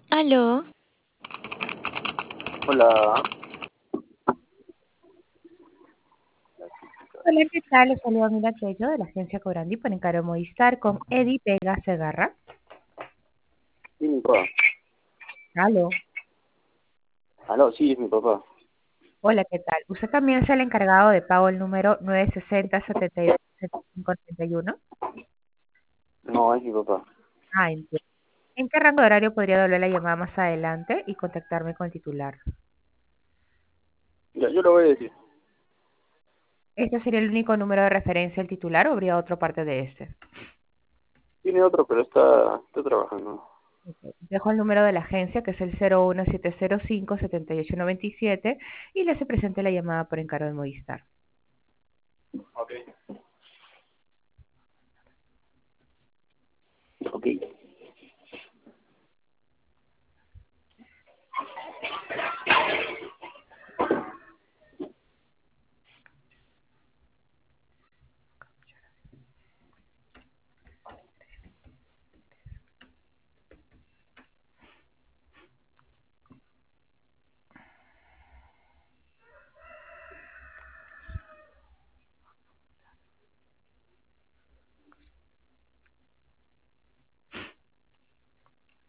Aló, Hola, Hola, ¿qué tal? Les saluda Mila Tello de la agencia Cobrandi por Encaro Movistar con Eddie Vega Segarra. sí, mi papá. Aló. Aló, sí, es mi papá. Hola, ¿qué tal? Usted también es el encargado de pago el número 960-72-7531. No, es mi papá. Ah, entiendo. ¿En qué rango de horario podría devolver la llamada más adelante y contactarme con el titular? Ya, yo lo voy a decir. ¿Este sería el único número de referencia del titular o habría otra parte de este? Tiene otro, pero está trabajando. Ok. Dejo el número de la agencia, que es el 01705-7897, y le hace presente la llamada por encargo de Movistar. Ok. Ok.